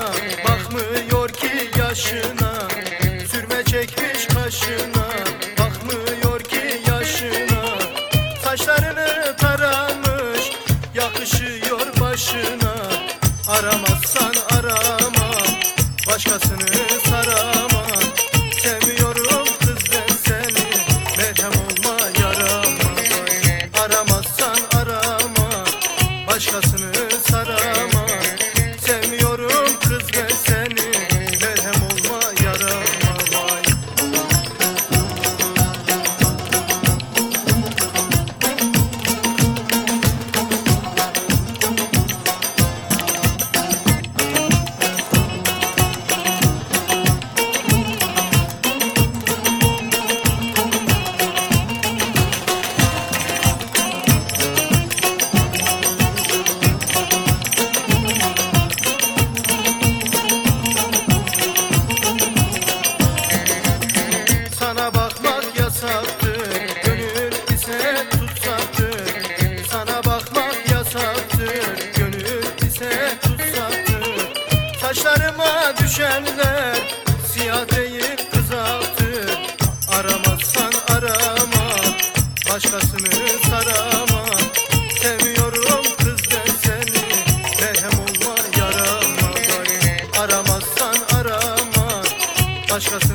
bakmıyor ki yaşına. Sürme çekmiş kaşına, bakmıyor ki yaşına. Saçlarını taramış, yakışıyor başına. Aramazsan arama, başkasını sarama. Sevmiyorum kız ben seni, merhem olma yarama. Aramazsan arama, başkasını sarama. Sevmiyorum kız ben seni, merhem olma yarama. Vay. Sana bakmak yasaktır, gönül ise tutsaktır. Sana bakmak yasaktır, gönül ise tutsaktır. Saçlarıma düşenler siyah değil kızaltır. Aramazsan arama, başkasını sarama. Sevmiyorum kız ben seni, merhem olma yarama. Aramazsan arama, başkasını